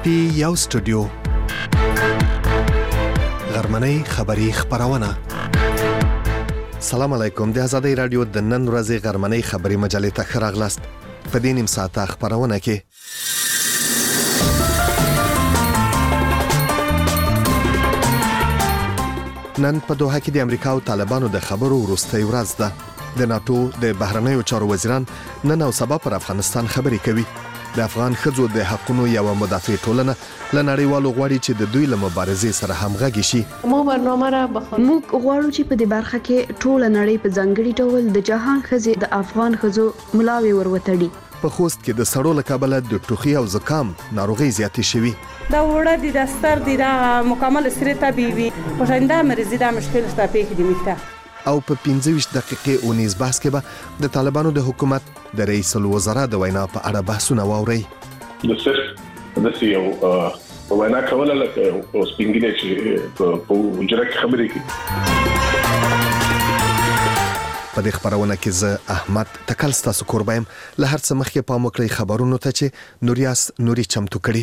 پټي یو سټوډیو غرمنۍ خبری خبرونه. سلام علیکم. د آزادۍ رادیو د نن ورځې غرمنۍ خبری مجلې ته ښه راغلاست. په دې نیم ساعته خبرونه کې نن په دوحه کې د امریکا او طالبانو د خبرو وروستۍ ورځ ده. د ناتو د بهرنیو چارو وزیران نن او سبا پر افغانستان خبرې کوي. د افغان ښځو د حقوقو یو مدافع ټولنه لنړیوالو غواړي چې د دوی له مبارزې سره همغږي شي. موږ غواړو چې په دې برخه کې ټول نړۍ په ځانګړي ډول د جهان ښځې د افغان ښځو ملاوي وروتړي. په خوست کې د سړو له کبله د ټوخي او زکام ناروغي زیاتې شوي. دا وړه دي د ستر دي دا مکمل سری طبيبي پښنده مریضي دا مشکل شته پېښ دي میته. او په 15 دقیقې اونیز بحث کې به د طالبانو د حکومت د رئیس الوزرا د وینا په اړه بحثونه واوري. د سیو وینا کوله لکه اوس پینګینه چې په جرأت خبرې کوي. په دې خبرونه کې زه احمد تکل ستاسو قربایم. له هر څه مخکې پام وکړئ خبرونو ته چې نوري چمتو کړي.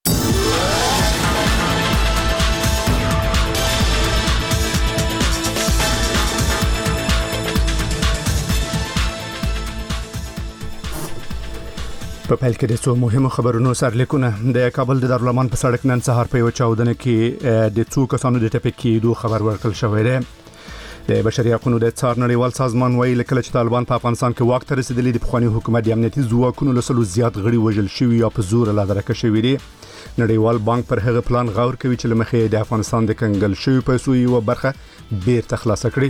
په پیل کې د څو مهمو خبرونو سرلیکونه. د کابل د دارالمان په سړک نن سهار په یو چاودنه کې د څو کسانو د ټپي کېدو خبر ورکړل شوی دی. د بشري حقوقو د څار نړیوال سازمان وایي لکه چې طالبان په افغانستان کې واک ته رسیدلي د پخوانی حکومت د امنیتي ځواکونو له سلو زیات غړي وژل شوي یا په زور لا درکه شوي دي. نړیوال بانک پر هغه پلان غور کوي چې لمخې د افغانستان د کنګل شوی پیسو یو برخه بیرته خلاص کړي.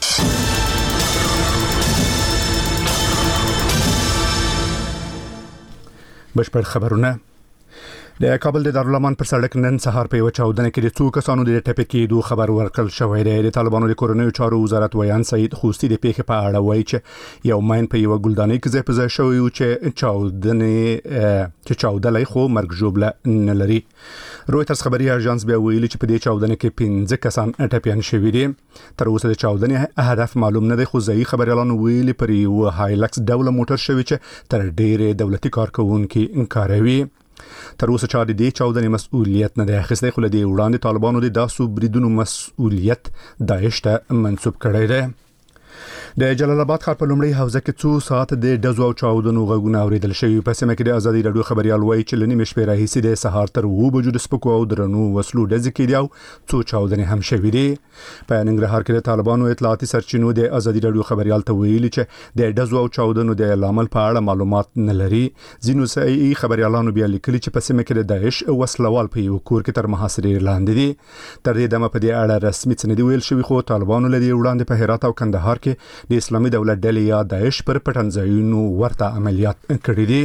بشپړ خبرونه. د کابل د دارالمان پر سړک نن سهار په یو چاودنه کې د څو کسانو د ټپي کېدو خبر ورکړل شوی دی. د طالبانو د کورنیو چارو وزارت ویان سید خوستی د پیښې په اړه وایي چې یو ماین په یو ګلدانۍ کې ځای په ځای شوی او چې چاودلې خو مرګ ژوبله نه لري. رويټرز خبري اژانس بیا ویلي چې په دې چاودنه کې 15 کسان ټپيان شوي دي. تر اوسه د چاودنې هدف معلوم نه دی خو ځایي خبريالانو ویلي پر یو هایلکس ډول موټر شوی چې تر ډېر دولتي کارکونکو انکاروي. تر اوسه چا د دې چاودنې مسؤلیت نه دی اخیستی خو له دې وړاندې طالبانو د داسو بریدونو مسؤلیت داعش ته منسوب کړی دی. د جلال آباد ښار په لومړی حوزه کې څو ساعت د ډزو او چاودنو غږونه اوریدل شوي. په سیمه کې د آزادۍ رادیو خبريال وایي چې لنی مشپې راهیسې د سهار تر 2 بجو د سپکو او درنو وسلو ډزې کېدي او څو چاودنې هم شوي دي. په ننګرهار کې د طالبانو اطلاعاتي سرچینو د آزادۍ رادیو خبريال ته ویلي چې د ډزو او چاودنو د لامل په اړه معلومات نه لري. ځینو ځایي خبريالانو بیا لیکلي چې په سیمه کې د داعش وسلوال په یو کور کې تر محاصرې لاندې دي. تر دې دمه په دې اړه رسمي څه نه دی ویل شوی خو طالبانو له دې وړاندې په هرات او کندهار کې د اسلامي دولت ډلې یا داعش پر پټنځایونو ورته عملیات کړي دي.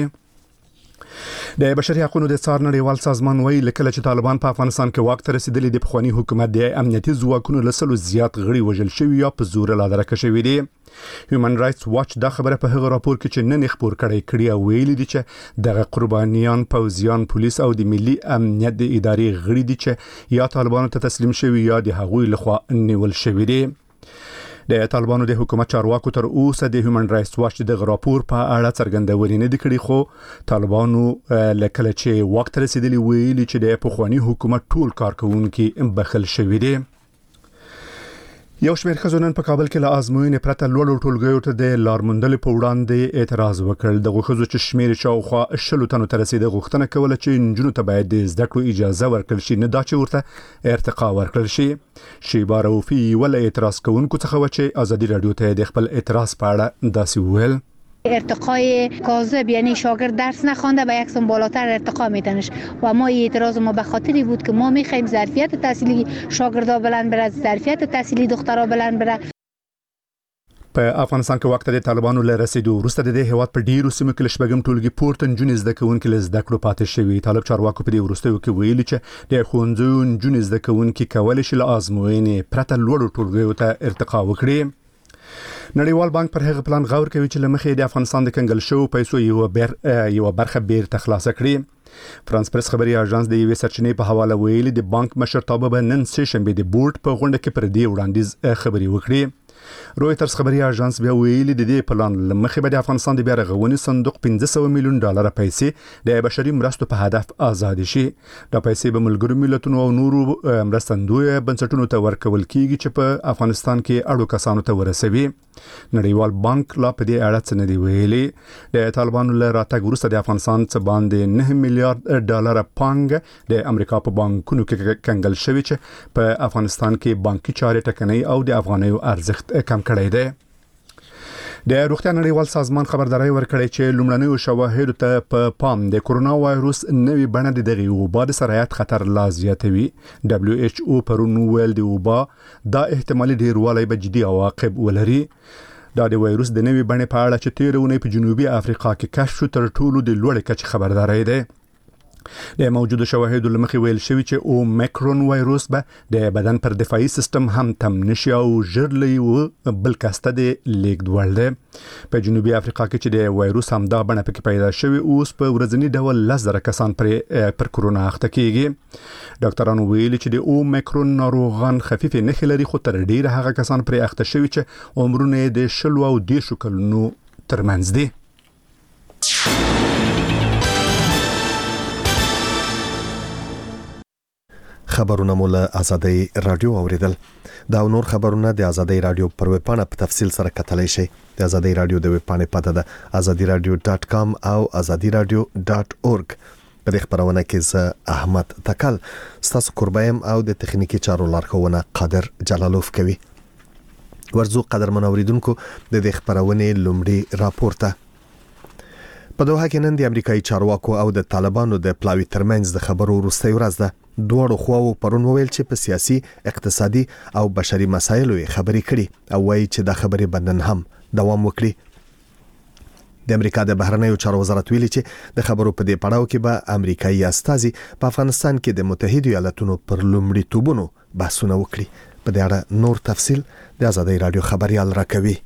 د بشري حقوقو د څار نړیوال سازمان وایي لکه چې طالبان په افغانستان کې واک ته رسیدلي د پخوانی حکومت د امنیتي ځواکونو له سلو زیات غړي وژل شوي یا په زور لا درکه شوي دي. هیومن رائټس واچ دا خبره په هغه راپور کې چې نن خبر کړی او ویلي دي چې دغه قربانیان پوځیان پولیس او د ملي امنیت د ادارې غړي دي چې یا طالبانو ته تسلیم شوي یا د هغوی لخوا نیول شوي دي. د طالبانو د حکومت چارواکو تر اوسه د هیومن رائټس واچ د راپور په اړه څرګندونې نه کړې خو طالبانو لکه چې وخت رسیدلی ویلي چې د پخوانی حکومت ټول کارکونکو بخل شوي دي. یو شمېر ښځو نن په کابل کې له ازموینې پرته لوړو ټولګیو ته د لارموندلو په وړاندې اعتراض وکړ. دغه ښځو چې شمېر شاوخوا 10 تنو ته رسیدي غوښتنه کوله چې نجونو ته باید د زده کړو اجازه ورکړل شي نه دا چې ورته ارتقا ورکړل شي. شیبا روفي ول اعتراض کوونکو څخه و چې آزادي رادیو ته د خپل اعتراض په اړه داسې وویل. ارتقای کاذب یعنی شاگرد درس نخوانده به یک سن بالاتر ارتقا میتنش و ما اعتراض ما به خاطری بود که ما میخوایم ظرفیت تحصیلی شاگردا بلند بره، ظرفیت تحصیلی دخترا بلند بره. په افغانستان کې وخت د طالبانو له رسیدو وروسته د هیواد په ډیرو سیمو کې لشبګم ټولګي پورته نجونې زده کوونکي له زده کړو پاتې شوي. طالب چارواکو په دې وروستیو کې ویلي چې د ښوونځیو نجونې زده کوونکي کولی شي له ازموینې پرته لوړو ټولګیو ته ارتقا وکړي. نړیوال بانک پر هغه پلان غور کوي چې لمخې د افغانستان د کنګل شو پیسو یو برخه بیرته خلاص کړي. فرانس پریس خبري اژانس د یوې سرچینې په حواله ویلي د بانک مشرتابه به نن سه شنبه د بورډ په غونډه کې پر دې وړاندیز خبري وکړي. رويټرز خبري اژانس بیا ویلي د دې پلان لمخې به د افغانستان د بیا رغونې صندوق 500 میلیون ډالر پیسې د بشري مرستو په هدف آزاد شي. د پیسې به ملګرو ملتونو او نورو مرستندوی بنسټونو ته ورکول کیږي چې په افغانستان کې اړو کسانو ته ورسوي. نړیوال بانک لا په دې اړه څه نه دی ویلي. د طالبانو له راتګ وروسته د افغانستان څخه باندې 9 میلیارډ ډالر پانګ د امریکا په بانکونو کې کنګل شوی چې په افغانستان کې بانکي چارې ټکنۍ او د افغانیو ارزښت کم کړی دی. د روغتیا نړیوال سازمان خبرداري ورکړې چې لومړنیو شواهدو ته په پام د کورونا وایروس نوې بڼه د دغه وبا د سرایت خطر لا زیاتوي. WHO پرون ویل د وبا دا احتمالي ډیروالی به جدي عواقب ولري. دا د وایروس د نوې بڼې په اړه چې تیرونه په جنوبي افریقا کې کشف شو تر ټولو د لوړ کچې خبرداري ده. د موجوده شواهدو لمخې ویل شوی چې اومیکرون وایروس به د بدن پر دفاعي سیستم هم تم نشي او ژر بل کاسته د لیږد وړ دی. په جنوبي افریقا کې چې د وایروس هم دا بڼه پکې پیدا شوی اوس په ورځنی ډول 10,000 کسان پر کورونا اخته کیږي. ډاکټرانو ویلي چې د اومیکرون ناروغان خفيف نښې لري خو تر ډیره هغه کسان پر اخته شوی چې عمرونه د 10 او 10 کلونو ترمنځ دي. خبرونه مول آزادۍ رادیو اوریدل. دا نور خبرونه د آزادۍ رادیو پر ویب پاڼه په تفصیل سره کتلای شئ. د آزادۍ رادیو د ویب پاڼې پته ده azadiradio.com او azadiradio.org. په دې خبرونه کې زه احمد تکل ستاسو قربایم او د تخنیکی چارو لارښوونه قادر جلالوف کوي. ورزو قدرمن اوریدونکو د دې خبرونه لومړی راپورته. په دوحه کې نن د امریکایي چارواکو او د طالبانو د پلاوی ترمنځ د خبرو وروستۍ ورځ ده. دوړو خواو پرون وویل چې په سیاسي، اقتصادي او بشري مسایلو خبرې کړي او وایي چې دا خبرې بندن هم دوام وکړي. د امریکا د بهرنیو چارو وزارت ویلي چې د خبرو په دې پړاو کې به امریکایي استازي په افغانستان کې د متحده ایالاتونو پر لومړیتوبونو بحثونه وکړي. په دې اړه نور تفصیل د آزادۍ رادیو خبريال راکوي.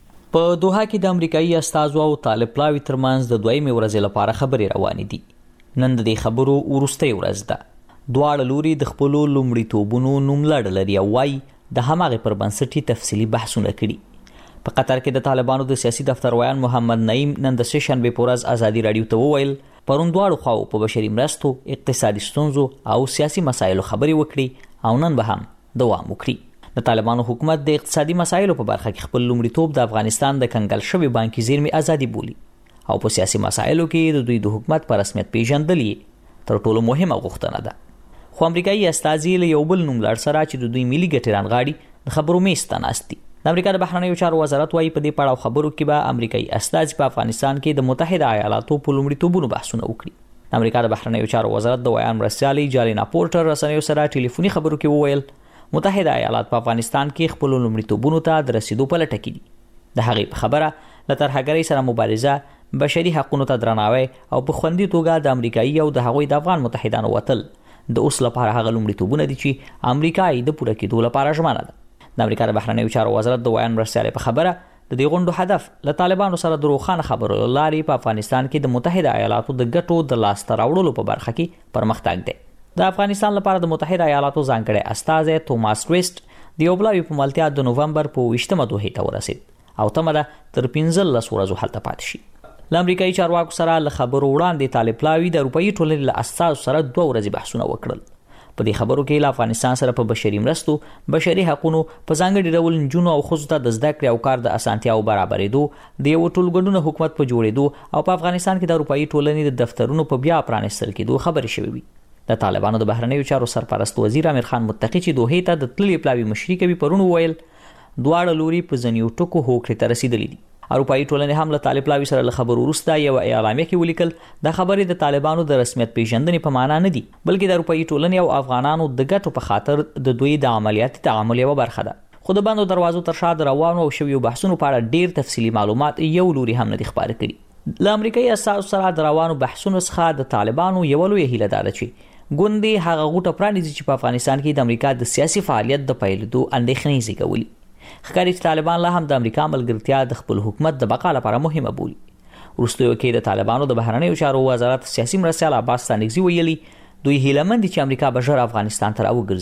په دوحه کې د امریکایي استازو او طالب پلاوی ترمنځ د دویمې ورځې لپاره خبرې روانې دي. نن د دې خبرو وروستۍ ورځ ده. دواړه لوري د خپل لومړیتوبونو نوملړ لري او وايي د هماغه پر بنسټي تفصیلی بحثونه کړي. په قطر کې د طالبانو د سیاسي دفتر ویان محمد نعیم نن د سشنبه پورز آزادي رادیو ته وویل پرون دواړو خواو په بشري مرستو، اقتصادي ستونزو او سیاسي مسایلو خبرې وکړي او نن به هم دوام وکړي. د طالبانو حکومت د اقتصادي مسایلو په برخه کې خپل لومړیتوب د افغانستان د کنګل شوی بانکي زیرمې ازادي بولي او په سیاسي مسایلو کې د دوی د حکومت پر رسمیت پیژندل تر ټولو مهمه غوښتنه ده. خو امریکایي استازي له یو بل نوملړ سره چې د دوی ملي ګټې رانغاړي د خبرو میز ته ناست دي. د امریکا د بهرنیو چارو وزارت وايي په دې پړاو خبرو کې به امریکایي استازي په افغانستان کې د متحده ایالاتو په لومړیتوبونو بحثونه وکړي. د امریکا د بهرنیو چارو وزارت د ویان مرستیالي جالینا پورټر رسنیو سره ټلیفوني خبرو کې وویل متحده ایالات په افغانستان کې خپل لومړیتوبونو ته د رسیدو په لټه کې دي. د هغې په خبره له ترهګرۍ سره مبارزه، بشري حقوقو ته درناوی او په خوندي توګه د امریکایي او د هغوی د افغان متحدانو وتل د اوس لپاره هغه لومړیتوبونه دي چې امریکای د پوره کېدو لپاره ژمنه ده. د امریکا د بهرنیو چارو وزارت د ویان مرستیالي په خبره د دې غونډو هدف له طالبانو سره د روښانه خبرو لارې په افغانستان کې د متحده ایالاتو د ګټو د لاسته راوړلو په برخه کې پرمختګ دی. د افغانستان لپاره د متحده ایالاتو ځانګړی استازی توماس ویسټ د یو بلاوي په ملتیا د نوومبر په 20مه دوحې ته ورسید او تمه ده تر 15 ورځو هلته پاتې شي. له امریکایي چارواکو سره له خبرو وړاندې طالب پلاوی د اروپایي ټولنې له استازو سره 2 ورځې بحثونه وکړل. په دې خبرو کې له افغانستان سره په بشري مرستو، بشري حقوقو، په ځانګړي ډول نجونو او ښځو ته د زده کړې او کار د اسانتیاو برابرېدو، د یو ټولګډون حکومت په جوړېدو او په افغانستان کې د اروپایي ټولنې د دفترونو په بیا پرانیستل کېدو خبرې شوې وي. د طالبانو د بهرنیو چارو سرپرست وزیر امیر خان متقی چې دوحې ته د تللي پلاوی مشري کوي پرون وویل دواړه لوري په ځینو ټکو هوکړې ته رسیدلي دي. اروپایي ټولنې هم له طالب پلاوی سره له خبرو وروسته یو اعلامیه کې ولیکل د خبرې د طالبانو د رسمیت پیژندنې په معنا نه دي بلکې د اروپایي ټولنې او افغانانو د ګټو په خاطر د دوی د عملیاتي تعامل یو برخه ده. خو د بندو دروازو تر شا د روانو او شویو بحثونو په اړه ډیر تفصیلي معلومات یو لوري هم نه دي خبرې کړي. له امریکایي اساس سره د روانو بحثونو څخه د طالبانو یو لوی هیله ده چې ګوندې هغه غوټه پرانیزي چې په افغانستان کې د امریکا د سیاسي فعالیت د پیلېدو اندېښنې زیږولي. ښکاري چې طالبان لا هم د امریکا ملګرتیا د خپل حکومت د بقا لپاره مهمه بولي. وروستیو کې د طالبانو د بهرنیو چارو وزارت سیاسي مرستیال عباس ستانکزي ویلي دوی هیله مند دي چې امریکا به ژر افغانستان ته راوګرځي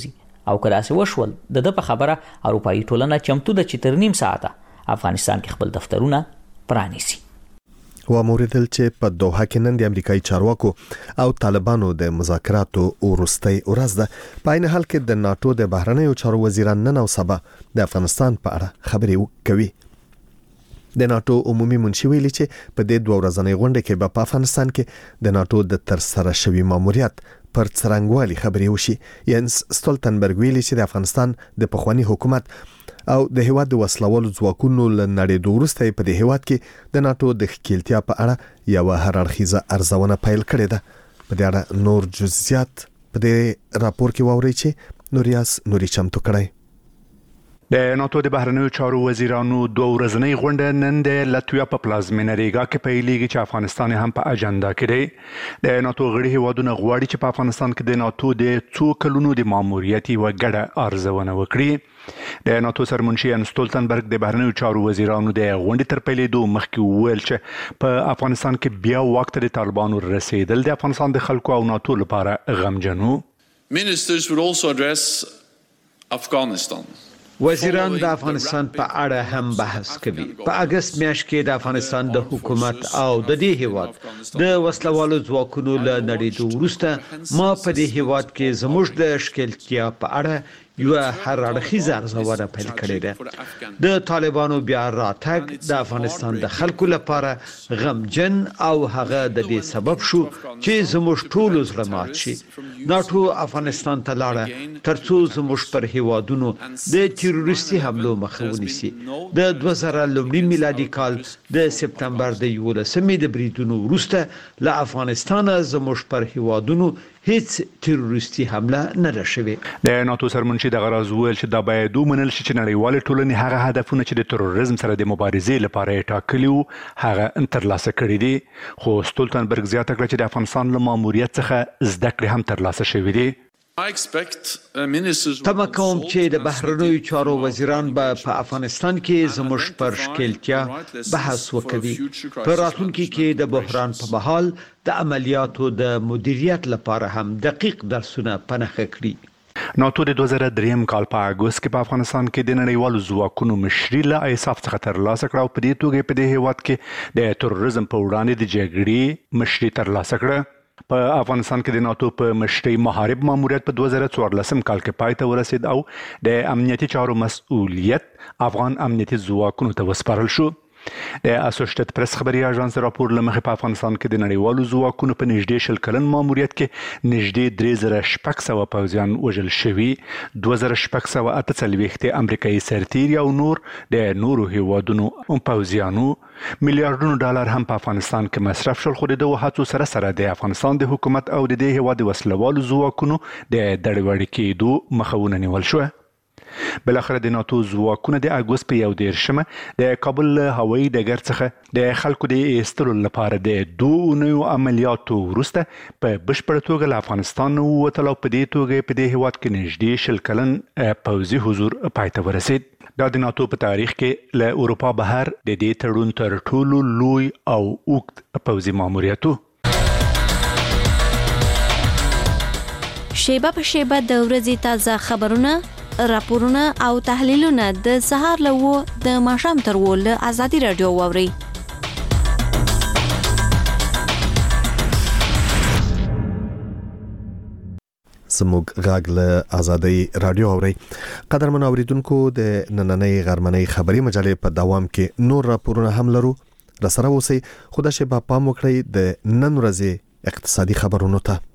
او کله څه وشول د په خبره اروپאי ټولنه چمتو د 4 ساعته افغانستان کې خپل دفترونه پرانیسي. و موریدل چې په دوحه کې نن د امریکایي چارواکو او طالبانو د مذاکراتو وروستۍ ورځ ده. په عین حال کې د ناتو د بهرنیو چارو وزیران نن او سبا د افغانستان په اړه خبرې کوي. د ناتو عمومي منشي ویلي چې په دې 2 ورځنۍ غونډه کې په افغانستان کې د ناتو د تر سره شوی ماموریت پر څرنګوالي خبرې وشي. ینس ستولتنبرګ ویلي چې د افغانستان د پخوانی حکومت او د هیواد د وسلوالو ځواکونو لنړې دوروسته په دې هیواد کې د ناتو د خپلتیا په اړه یو هر اړخیزه ارزونه پیل کړې ده. په دې اړه نور جزئیات په دې راپور کې واوري چې نوریاس نوري چمتو کړی. د ناتو د بهرنیو چارو وزیرانو 2 ورځنۍ غونډه نن د لاتویا په پلازمینه ریګا کې پیلېږي چې افغانستان هم په اجنډا کې دی. د ناتو غړي هیوادونه غواړي چې په افغانستان کې د ناتو د 2 کلونو د ماموریت و ګډه ارزونه وکړي. د ناتو سرمنشي ینس ستولتنبرګ د بهرنیو چارو وزیرانو د غونډې تر پیلېدو مخکې وویل چې په افغانستان کې بیا وخت د طالبانو رسیدل د افغانستان د خلکو او ناتو لپاره غمجن وو. Ministers would also address Afghanistan. وزیران د افغانستان په اړه هم بحث کوي. په اگست میاشت کې د افغانستان د حکومت او د دې هیواد د وسلوالو ځواکونو له نړیدو وروسته ما په دې هیواد کې زموږ د ښکېلتیا په اړه یو هر اړخیزه ارزونه پیل کړې ده. د طالبانو بیا راتګ د افغانستان د خلکو لپاره غمجن او هغه د دې سبب شو چې زموږ ټول زړه مات شي. ناتو افغانستان ته لاړه ترڅو زموږ پر هیوادونو د تروریستي حملو مخه ونیسي. د 2000 میلادي کال د سپتمبر د 11 د بریدونو وروسته له افغانستان زموږ پر هیوادونو هیڅ تروریستي حمله نه ده شوې. د ناتو سرمنشي د غرض ویل چې دا باید ومنل شي چې نړیوال ټولنې هغه هدفونه چې د تروریزم سره د مبارزې لپاره ټاکلي وو هغه ترلاسه کړي دي. خو ستولتنبرګ زیاته کړه چې د افغانستان له ماموریت څخه زده کړې هم ترلاسه شوې دي. تمه کوم چې د بهرنیو چارو وزیران به په افغانستان کې زموږ پر ښکېلتیا بحث وکړي. په راتلونکي کې د بحران په مهال د عملیاتو د مدیریت لپاره هم دقیق درسونه پنهخه کړي. ناتو د 2003 کال په اگست کې په افغانستان کې د نړیوالو ځواکونو مشري له ایساف څخه ترلاسه کړه او په دې توګه په دې هیواد کې د تروریزم په وړاندې د جګړې مشري ترلاسه کړه. په افغانستان کې د ناتو په مشرۍ محارب ماموریت په 2014 کال کې پای ته ورسید او د امنیتي چارو مسؤلیت افغان امنیتي ځواکونو ته وسپارل شو. د اسوسییټډ پریس خبري اژانس راپور لمخې په افغانستان کې د نړیوالو ځواکونو په نږدې 10 کلن ماموریت کې نږدې 3600 پوځیان وژل شوي. 2648 امریکایي سرتیري او نور د نورو هیوادونو پوځیانو میلیارډونو ډالر هم په افغانستان کې مصرف شول. خو د هڅو سره سره د افغانستان د حکومت او د دې هیواد وسلوالو ځواکونو د دړوړې کېدو مخاونه نیول شو. بلاخره د ناتو ځواکونه د اگست په 11 د کابل هوایي ډګر څخه د خلکو د ایستلو لپاره د 2 نوو عملیاتو وروسته په بشپړه توګه له افغانستان ووتل او په دې توګه په دې هیواد کې نږدې 10 کلن پوځي حضور پای ته ورسید. دا د ناتو په تاریخ کې له اروپا بهر د دې تړون تر ټولو لوی او اوږد پوځي ماموریت. شیبه په شیبه د ورځې تازه خبرونه، راپورونه او تحلیلونه د سهار له د ماښام تر له ازادي رادیو واوري. زموږ غاګ له ازادي رادیو اوري. قدرمن اوریدونکو د نننۍ غرمنۍ خبري مجلې په دوام کې نور راپورونه هم لرو. رسره اوسئ. خدا شپه پام وکړئ د نن ورځې اقتصادي خبرونو ته.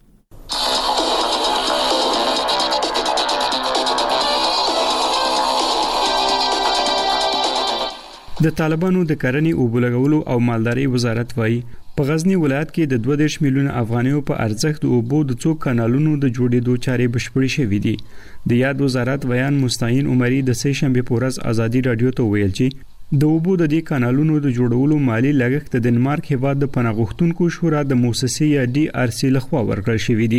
د طالبانو د کرنې او بلګولو او مالداري وزارت وایي په غزنی ولایت کې د 22 میلیون افغانیو په ارزښت د اوبو د څو کانالونو د جوړېدو چارې بشپړې شوې دي. د یاد وزارت بیان مستعین عمري د سه شنبه په ورځ ازادي رادیو ته ویل چې د اوبو د دې کانالونو د جوړولو مالی لګښت د ډنمارک هیواد د پناه غوښتونکو شورا د مؤسسې یا DRC لخوا ورکړل شوی دی.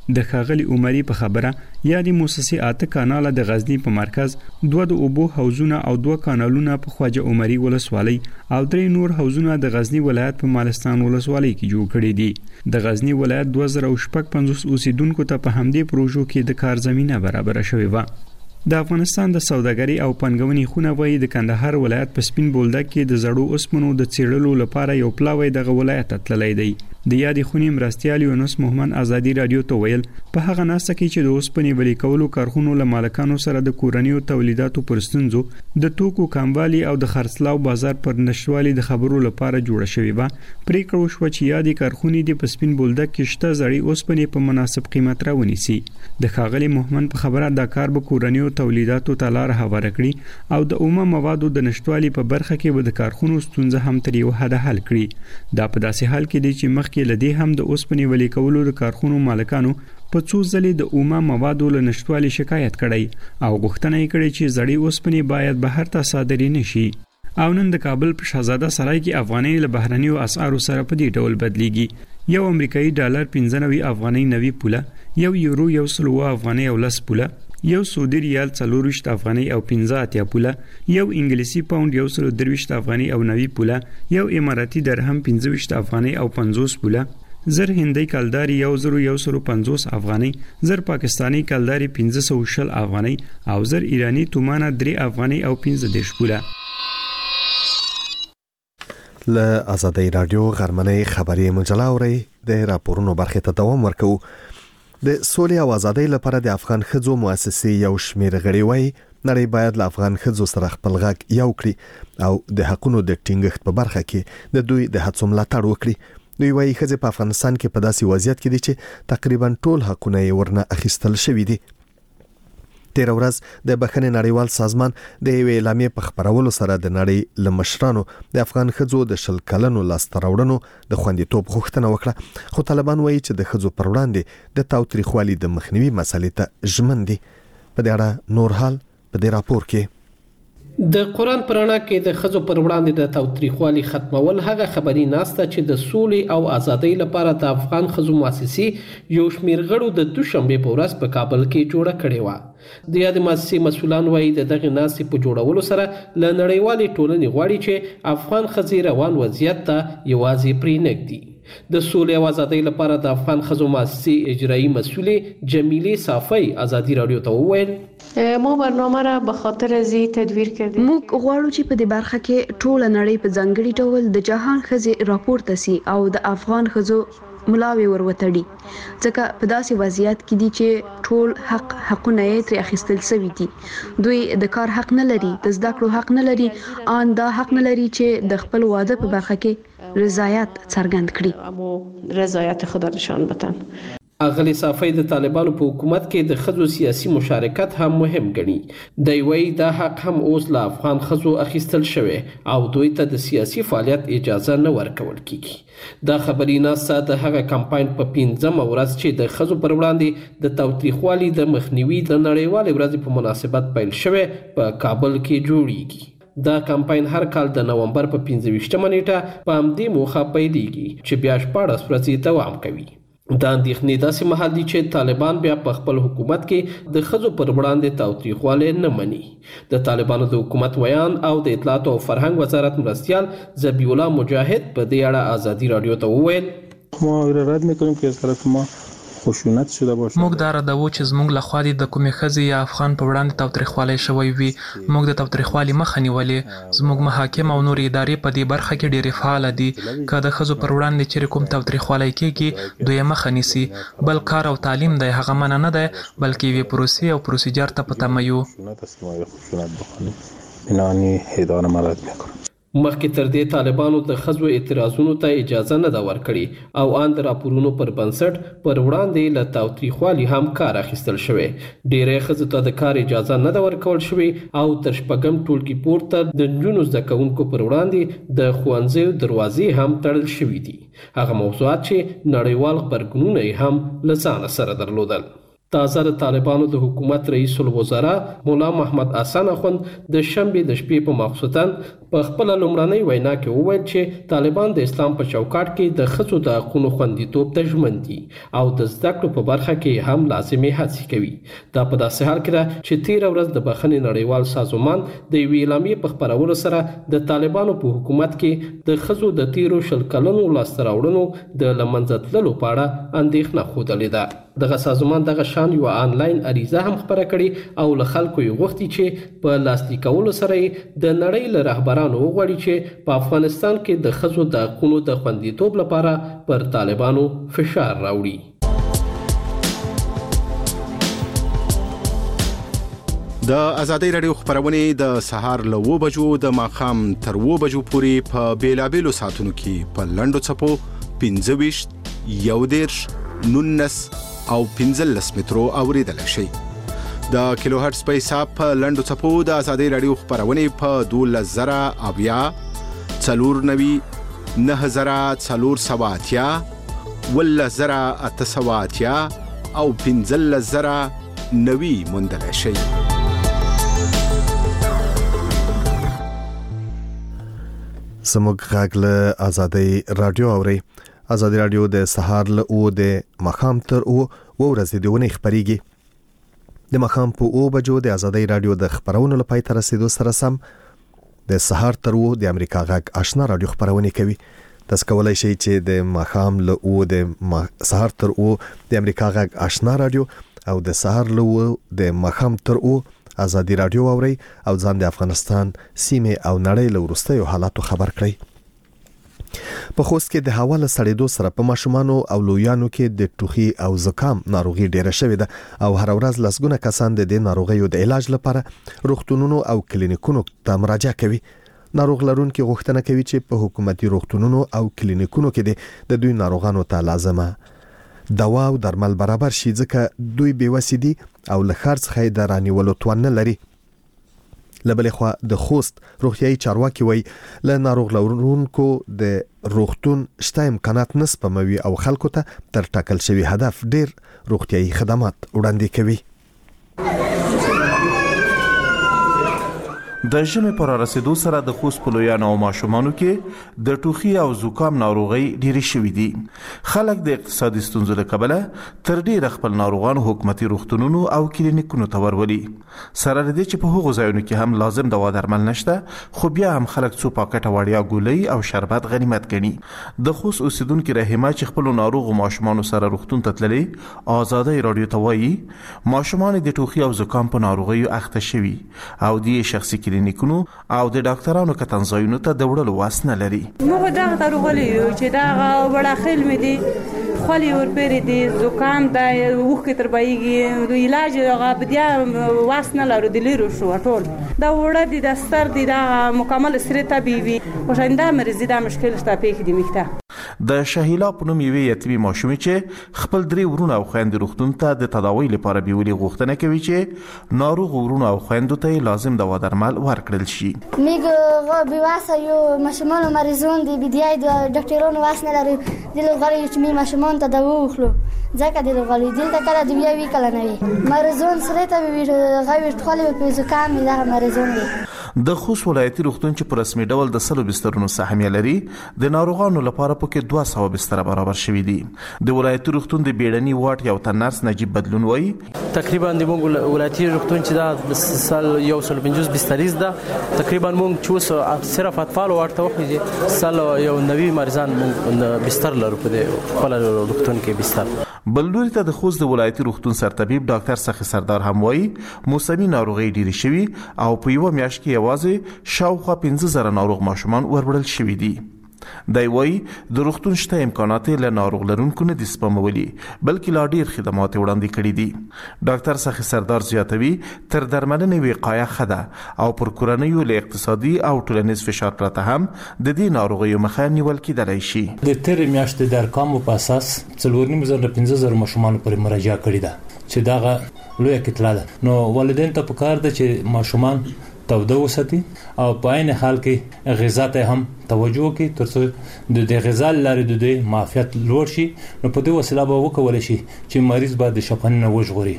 د ښاغلي عمري په خبره یادې موسسې 8 کاناله د غزنی په مرکز 2 د اوبو حوضونه او 2 کانالونه په خواجه عمري ولسوالۍ او 3 نور حوضونه د غزنی ولایت په مالستان ولسوالۍ کې جوړ کړي دي د غزنی ولایت 2050 اوسیدونکو ته په همدې پروژو کې د کار زمينه برابر شوې و د افغانستان د سوداګرۍ او پنګونې خونه وایي د کندهار ولایت په سپین بولدک کې د زړو اوسپنو د څېړلو لپاره یو پلاوی دغه ولایت تللی دی د یادې خونې مرستیال یونس محمد ازادي رادیو ته ویل په هغه ناسته کې چې د اوسپنې ولی کولو کارخونو له مالکانو سره د کورنیو تولیداتو پر ستونزو د توکو کموالي او د خرڅلاو بازار پر نشوالي د خبرو لپاره جوړه شوې و پریکړه وشوه چې یادې کارخونې د پسپین بولدک کې شته زړې اوسپنې په مناسب قیمت راونیسي د ښاغلي محمد په خبره دا کار به کورنیو تولیداتو ته لار هواره کړي او د اومه موادو د نشټوالي په برخه کې به د کارخونو ستونزه هم تر یو حد حل کړي دا په داسې حال کې دی چې مخکې لدی هم د اوسپنې ولی کولو د کارخونو مالکانو په څو ځلې د اومه موادو له نشټوالي شکایت کړي او غوښتنه یې کړې چې زړې اوسپنې باید بهر ته صادرې نشي او نن د کابل په شاهزاده سرای کې افغاني له بهرنیو اسعارو سره په دې ډول بدلیږي یو امریکایي ډالر 95 افغاني 90 پوله یو یورو 100 افغاني او 10 پوله یو سعودي ریال 40 افغاني او 15 پوله یو انګلیسي پاوند 123 افغاني او 90 پوله یو اماراتي درهم 15 افغاني او 50 پوله زر هندي کلداري 1150 افغاني زر پاکستاني کلداري 510 افغاني او زر ایرانی تومانه 3 افغاني او 15 پوله له آزادۍ رادیو غرمنۍ خبري مجله اوري د راپورونو برخه ته دوام ورکو د سولې او ازادۍ لپاره د افغان ښځو مؤسسې یو شمېر غړي وایي نړۍ باید له افغان ښځو سره خپل غږ یو کړي او د حقونو د ټینګښت په برخه کې د دوی د هڅو ملاتړ وکړي دوی وایي ښځې په افغانستان کې په داسې وضعیت کې دي چې تقریبا ټول حقونه یې ورنه اخیستل شوي دي تیر ورځ د بخښنې نړیوال سازمان د یو اعلامیې په خبرولو سره د نړۍ له مشرانو د افغان ښځو د 10 کلنو لاسته راوړنو د خوندیتوب غوښتنه وکړه خو طالبان وایي چې د ښځو پر وړاندې د تاوتریخوالي د مخنیوي مسلې ته ژمن دي په دې اړه نور حال په دې راپور کې د قرآن پرانا کې د ښځو پر وړاندې د تاوتریخوالي ختمول هغه خبري ناسته چې د سولې او ازادۍ لپاره د افغان ښځو مؤسسې یو شمېر غړو د دوشنبه په ورځ په کابل کې جوړه کړې و د یاد مؤسسې مسولان وایي د دغه ناستې په جوړولو سره ل نړیوالې ټولنې غواړي چې افغان ښځې روان وضعیت ته یوازې پرې نږدي د سولې او ازادۍ لپاره د افغان ښځو مؤسسې اجرایی مسولې جمیله صافی ازادي رادیو ته وویل ما برنامه را به خاطر از تدویر کردیم موږ غواړو چې په دې برخه کې ټول نړۍ په ځانګړي ډول د جهان ښځې راپورته سي او د افغان ښځو ملاوي وروتړي ځکه په داسې وضعیت کې دي چې ټول حقونه یې تر اخیستل شوي دي دوی د کار حق نه لري د زده کړو حق نه لري ان دا حق نه لري چې د خپل واده په برخه کې رضایت څرګند کړي رضایت خود نشان بدن اغلی صافی د طالبانو په حکومت کې د ښځو سیاسي مشارکت هم مهم ګڼي دی وایي دا حق هم اوس له افغان ښځو اخیستل شوی او دوی ته د سیاسي فعالیت اجازه نه ورکول کیږي دا خبري ناسته د هغه کمپاین په 15مه ورځ چې د ښځو پر وړاندې د تاوتریخوالي د مخنیوي د نړیوالې ورځې په مناسبت پیل شوی په کابل کې جوړیږي دا کمپاین هر کال د نومبر په 15مه نیټه په همدې موخه پیلېږي چې بیا 14 ورځې دوام کوي دا اندېښنې داسې مهال دي چې طالبان بیا په خپل حکومت کې د ښځو پر وړاندې تاوتریخوالی نه مني د طالبانو د حکومت ویان او د اطلاعات او فرهنګ وزارت مرستیال ذبیح الله مجاهد په دې اړه ازادي رادیو ته وویل ما رد میکنیم که از طرف ما خشونت شده باشه موږ دا ردوو چې زموږ له خوا د کومې ښځې یا افغان په وړاندې تاوتریخوالی شوی وي موږ د تاوتریخوالي مخه نیولې زموږ محاکم او نور ادارې په دې برخه کې ډېرې فعاله دي که د ښځو پر وړاندې چیرې کوم تاوتریخوالی کېږي دوی یې مخه نیسي بل کار او تعلیم دی هغه منع نه دی بلکې یوې پروسې او پروسیجر ته په تمه یو مخکې تر دې طالبانو د ښځو اعتراضونو ته اجازه نه ده ورکړې او ان د راپورونو پر بنسټ پر وړاندې له تاوتریخوالي هم کار اخیستل شوی ډېری ښځو ته د کار اجازه نه ده ورکول شوې او تر شپږم ټولګي پورته د نجونو زده کوونکو پر وړاندې د ښوونځیو دروازې هم تړل شوي دي هغه موضوعات چې نړیوال غبرګونونه یې هم له ځانه سره درلودل تازه د طالبانو د حکومت رئیس الوزرا مولا محمد حسن اخوند د شنبې د شپې په ماخوستن په خپل لومړنۍ وینا کې وویل چې طالبان د اسلام په چوکاټ کې د ښځو د حقونو خوندیتوب ته ژمن دي او د زده کړو په برخه کې هم لازمي هڅې کوي. دا په داسې حال کې ده چې تېره ورځ د بخښنې نړیوال سازمان د یوې اعلامیې په خپرولو سره د طالبانو په حکومت کې د ښځو د تیرو 10 کلونو لاسته راوړنو د له منځه تللو په اړه اندېښنه ښودلې ده. دغه سازمان دغه شان یو آنلاین عریضه هم خپره کړې او له خلکو یې غوښتي چې په لاسلیک کولو سره د نړۍ له رهبرانو وغواړي چې په افغانستان کې د ښځو د حقونو د خوندیتوب لپاره پر طالبانو فشار راوړي. د ازادۍ رادیو خبرونه د سهار له 9 بجو د ماښام تر 9 بجو پورې په بیلابېلو ساعتونو کې په لنډو څپو 25 11 19 او 15 مترو اوریدل شي. د کیلو هرتز په حساب په لنډو څپو د ازادۍ رادیو خبرونه په 12000 اویا 490 9480 10880 او 15090 موندل شي. زموږ غږ له ازادۍ رادیو اوري. ازادۍ رادیو د سهار له او د ماښام تر او ورځې دیونه خبريږي. د ماښام په 9 بجو د ازادۍ رادیو د خبرونو لپاره تر رسیدو سره سم د سهار تر او د امریکا غږ آشنا رادیو خبرونه کوي. تاسو کولای شئ چې د ماښام له او د سهار تر او د امریکا غږ آشنا رادیو او د سهار له او د ماښام تر او ازادۍ رادیو اوري او ځان د افغانستان سیمه او نړۍ له وروستیو حالاتو خبر کړئ. په خوست کې د هوا له سړېدو سره په ماشومانو او لویانو کې د ټوخي او زکام ناروغي ډیره شوې ده او هر ورځ لسګونه کسان د دې ناروغیو د علاج لپاره روغتونونو او کلینیکونو ته مراجعه کوي. ناروغ لرونکي غوښتنه کوي چې په حکومتي روغتونونو او کلینیکونو کې د دوی ناروغانو ته لازمه دوا او درمل برابر شي ځکه دوی بیوسي دي او له خرڅ څخه د رانیولو توان نه لري. لبلې خوا د خوست روغتيایي چارواکي وای له ناروغ لرونکو د روغتون شته امکانات نسبموي او خلکو ته تر ټاکل شوی هدف ډیر روغتيایي خدمات وړاندې کوي. د ژمي پر رسیدو سره د خوست په لویانو او ماشومانو کې د ټوخي او زکام ناروغي ډېرې شوې دي. خلک د اقتصادي ستونزو له کبله تر ډېره خپل ناروغان حکومتي روغتونونو او کلینیکونو ته ورولي. سره دې چې په هغو ځایونو کې هم لازم دوا درمل نشته خو بیا هم خلک څو پاکټه وړیا ګولۍ او شربت غنیمت ګڼي. د خوست اوسیدونکو رحیمه چې خپل ناروغ ماشومان سره روغتون ته تللي ازادۍ رادیو ته وایي ماشومان د ټوخي او زکام په ناروغیو اخته شوي او د شخصي کلینیکونو او د ډاکټرانو کتنځایونو ته د وړلو واس نه لري. موږ دا غوړلې چې دا وړه خل مې دي خولي ورپېری دي زکام دا وخت تر بایږي د علاج غابدیا واس نه لرو د لیرو شو ټول دا وړه دي د ستر دي دا مکمل سری طبيبي وشنده مریض دا مشکل شته پېښ دي میکته. د شهیلا په نوم یوې یتیمې ماشومې چې خپل 3 ورونه او خويندې روغتون ته د تداوی لپاره بیولې غوښتنه کوي چې ناروغ ورونه او خويندو ته لازم دوا درمل ورکړل شي. میګه بیواسه یو ماشومان مریضون دي بدیای د ډاکټرونو واس نه لري د لغړی چې می ماشومان ته دوا وخلو ځکه د لغړی دلته کله دی وی کله نه وي مریضون سره ته وی غوي ټخلې په زکام نه مریضون دي. د خوست ولایتي روغتون چې په رسمي ډول د 100 بسترونو سهمیه لري د ناروغانو لپاره پکې 200 بستر برابر شوي دي. د ولایتي روغتون د بیړني واټ یو تنرس نجیب بدلون وایي تقریبا د موږ ولایتي روغتون چې دا سال یو 150 بستریز ده تقریبا موږ چې صرف اطفال ورته وخت سال یو 90 مریضان موږ بستر لرو په خپل روغتون کې بستر. بلوري ته د خوست د ولایتي روغتون سرطبيب ډاکټر سخي سردار هم وایي موسمي ناروغي ډېری شوي او په یو میاشت کې یوازې شاوخوا 15000 ناروغ ماشومان وربړل شوي دي. دی وایي د روغتون شته امکانات له ناروغ لرونکو نه دي سپمولي بلکې لا ډیر خدمات وړاندې کړي دي. ډاکټر سخي سردار زیاتوي تر درملنې وقایه خده او پر کورنیو له اقتصادي او ټولنیز فشار پرته هم د دې ناروغیو مخه نیول کېدای شي. د تیر میاشتې د ارقامو په اساس 4.5 ماشومان پر مراجعه کړې ده چې دا لویه کتله ده. نو والدین ته پکار ده چې ماشومان توده وساتي او په عین حال کې غذا ته هم توجه وکړي ترڅو د غذا لري د معافیت لوړ شي. نو په دې وسیله به وکولای شي چې مریض به د شپن نه وژغوري.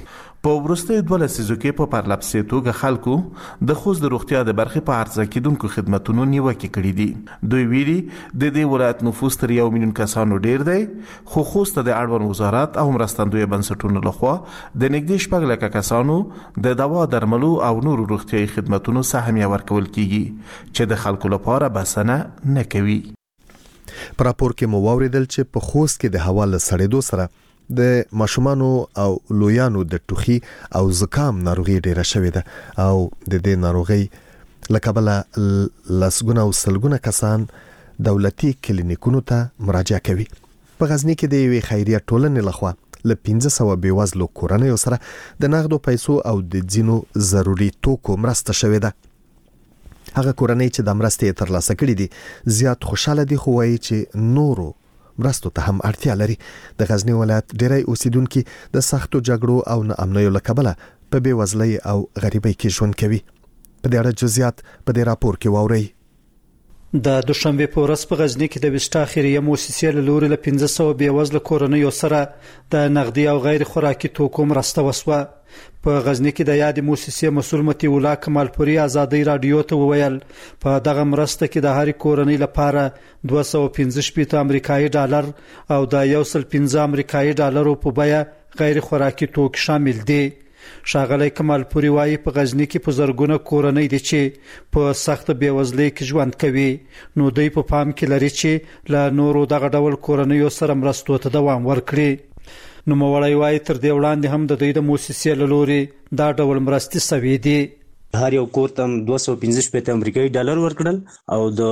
په ورستي 12 لسیزو کې په پرلپسې توګه خلکو د خوست د روغتیا د برخې په عرضه کېدونکو خدماتونو نیوکه کړې دي. دوی ویلي د دې ولایت نفوس تر 1 میلیون کسانو ډیر دی، خو خوست د اړوند وزارت او مرستندوی بنسټونو لخوا د نږدې 4 لکه کسانو د دوا درملو او نورو روغتیايي خدماتونو سهمیه ورکول کیږي چې د خلکو لپاره بسنه نه کوي. پر راپور کې مو واوریدل چې په خوست کې د هوا له سړېدو سره د ماشومانو او لویانو د ټوخي او زکام ناروغي ډیره شوې ده او د دې ناروغي لکبله لسګونه او سلګونه کسان دولتي کلینیکونو ته مراجعه کوي. په غزنی کې د یوې خیریه ټولنې لخوا ل 1500 بیوزلو کورنیو سره د نغدو پیسو او د ځینو ضروري توکو مرسته شوې ده. هغه کورنۍ چې د مرستې ترلاسه کړې دي زیات خوشاله دي، خو وايي چې نورو مرستو ته هم اړتیا لري. د غزنی ولایت ډیری اوسیدونکو د سختو جګړو او ناامنیو لکبله په بیوزلۍ او غریبۍ کې ژوند کوي. په دې اړه جزئیات په دې راپور کې واورئ. د دوشنبه په ورځ په غزنی کې د وستا خیریه مؤسسې له لوري له 1500 بیوزله کورنیو سره د نغدي او غیر خوراکي توکو مرسته وسوه. په غزنی کې د یاد مؤسسې مسؤل متي ولا کمالپوري ازادي رادیو ته وویل په دغه مرسته کې د هر کورنۍ لپاره 215 امریکایي ډالر او د 115 امریکایي ډالرو په بیه غیر خوراکي توکي شامل دي. شاغلی کمالپوري وايي په غزنی کې په زرګونه کورنۍ دي چې په سخت بیوزلۍ کې ژوند کوي، نو دوی په پام کې لري چې له نورو دغه ډول کورنیو سره مرستو ته دوام ورکړي. نو موړی وايي تر دې وړاندې هم د دوی د مؤسسې له لوري دا ډول مرستې سوي دي. هر یو کور ته 215 امریکایي ډالر ورکړل او د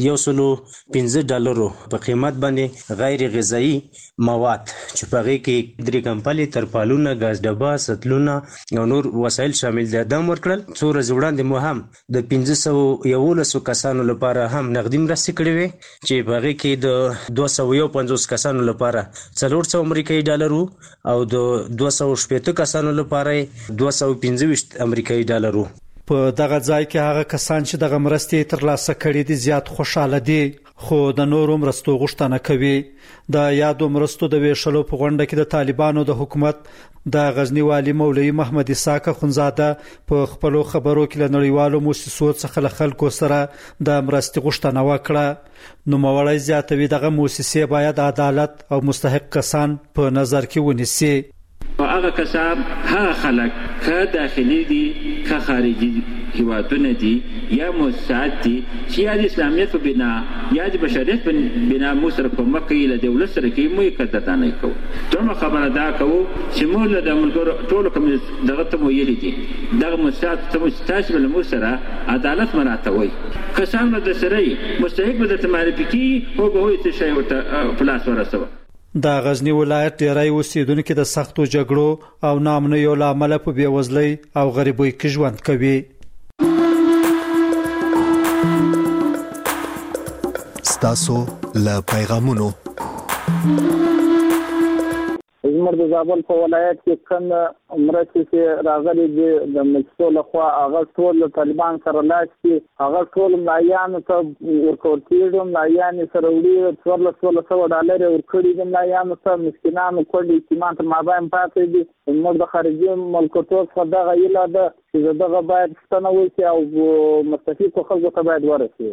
115 ډالرو په قیمت باندې غیر غذایی مواد چې په هغه کې درې کمپلي ترپالونه، غاز ډبه، سطلونه او نور وسایل شامل دي دم ورکړل. څو ورځې وړاندې مو هم د 1511 کسانو لپاره هم نقدي مرستې کړې وې چې په هغه کې د 250 کسانو لپاره 400 امریکایي ډالر او د 280 کسانو لپاره 215 امریکایي ډالر. په دغه ځای کې هغه کسان چې دغه مرستې ترلاسه کړې دي زیات خوشاله دي، خو د نورو مرستو غوښتنه کوي. د یادو مرستو د ویشلو په غونډه کې د طالبانو د حکومت د غزنی والی مولوی محمد اسحاق خنزاده په خپل خبرو کې له نړیوالو مؤسسو څخه له خلکو سره د مرستې غوښتنه وکړه. نو موړی زیاتوي دغه مؤسسې باید عدالت او مستحق کسان په نظر کې ونیسي. هغه کسان هغه خلک که داخلي دي که خارجي هیوادونه دي یا مؤسسات دي چې یا د اسلامیت په بنا یا د بشریت په بنا مو سره کومک کوي، له دولت سره کوي، مو یې قدرداني کوو. دومره خبره دا کوو چې موږ له د ملګرو ټولو کوم دغه ته ویلي دي دغه مؤسسات ته تاسو له مو سره عدالت مراعاتوي. کسان به د سره مستحق به د معرفي کیږي او به وایي چې شی ورته پلاس ورسوه. د غزنی ولایت ډیری اوسیدونکو د سختو جګړو او ناامنیو له امله په بیوزلۍ او غریبۍ کې ژوند کوي. ستاسو له پیغامونو زموږ د زابل په ولایت کې کوم مرستې چې راغلي دي د مجلسو لخوا هغه ټول طالبان سره لاس کې هغه ټول ملایانو ته ورکول کېږي. ملایان سره وړي 1400 ډالر ورکړي دي ملایانو ته، مسکینانو کولې یتیمان ته مابین پاتې دي. زموږ د خارجي ملکونو څخه دغه ایله ده چې دغه باید ستنه وشي او مستفیدو خلکو ته باید ورسي.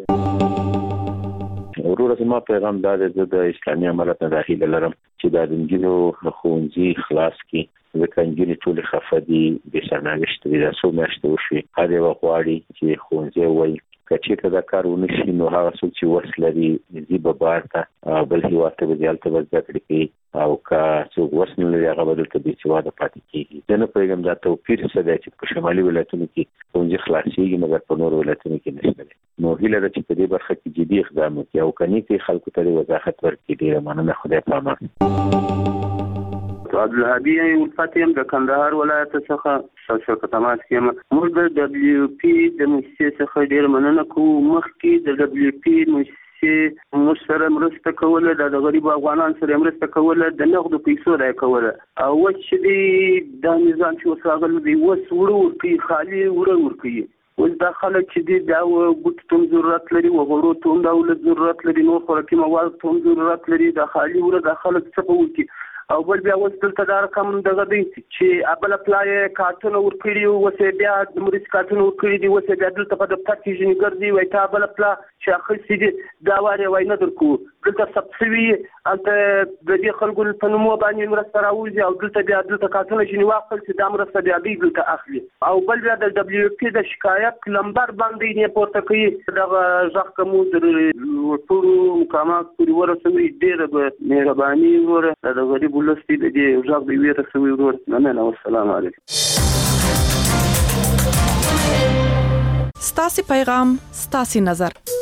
ورور زما پیغام دا د اسلامي امارت نه داخله لرم چې د انجیلو خوندې خلاص کی ځکه انجیل ټول خفدي د سرنوشت د رسو مشته وشي هغه وغواړي چې خوندې وای کچې دا کار ونشي نو هغه څوک چې وسلري زیبه بارته بل هیواته بدیالته وځکړي کی او کا څوک وسنلري هغه بدل ته د سواده پاتې کیږي. نو پیغام دا توپیر څه دی چې په شمالي ولایتونو کې خوندې خلاصيږي مګر په نور ولایتونو کې نشته. نو هیله ده چې په دې برخه کې جدي اقدام وکړي او کني کې خلکو ته وضاحت ورکړي. ډیره مننه، خدای پامان. عبدالهادي الفتیم د کندهار ولایت څخه شرکت تماس کیم. موږ د دبليو پی د مؤسسې څخه ډیر مننه کوو. مخکې د دبليو پی مؤسسې موږ سره مرسته کوله، د غریب افغانان سره مرسته کوله، د نغدو پیسو راي کوله. او چې د نظام چې وساغل دی وس ورور کی خالي ورور کی اوس دا خلک چې دی دا ګوت تم ضرورت لري او غورو تم دولت ضرورت لري، نو خوراکي مواد تم ضرورت لري. د خالي ور د خلک څخه وکی او بل بیا اوس دلته دا رقم دغه دی چې ابل پلای کارتونه ورکړي وسه بیا د مریض کارتونه ورکړي دي وسه بیا دلته په دفتر کې ځینې ګرځي وای تا ابل پلا چې اخیستي دي دا واره وای نه درکو دلته سبسوي البته د دې خلکو په نوم باندې مرسته راوځي او دلته بیا دلته کارتونه ځینې واخل چې دا مرسته بیا دی دلته اخلي او بل بیا د دبليو پی د شکایت لمبر باندې نه پورته کوي دا ځخ کوم د ټول مقامات پورې ورسوي ډېر به مهرباني ور د غریب ولستي د دې ځخ دی ورسوي ور نه والسلام علیکم. ستاسي پیغام ستاسي نظر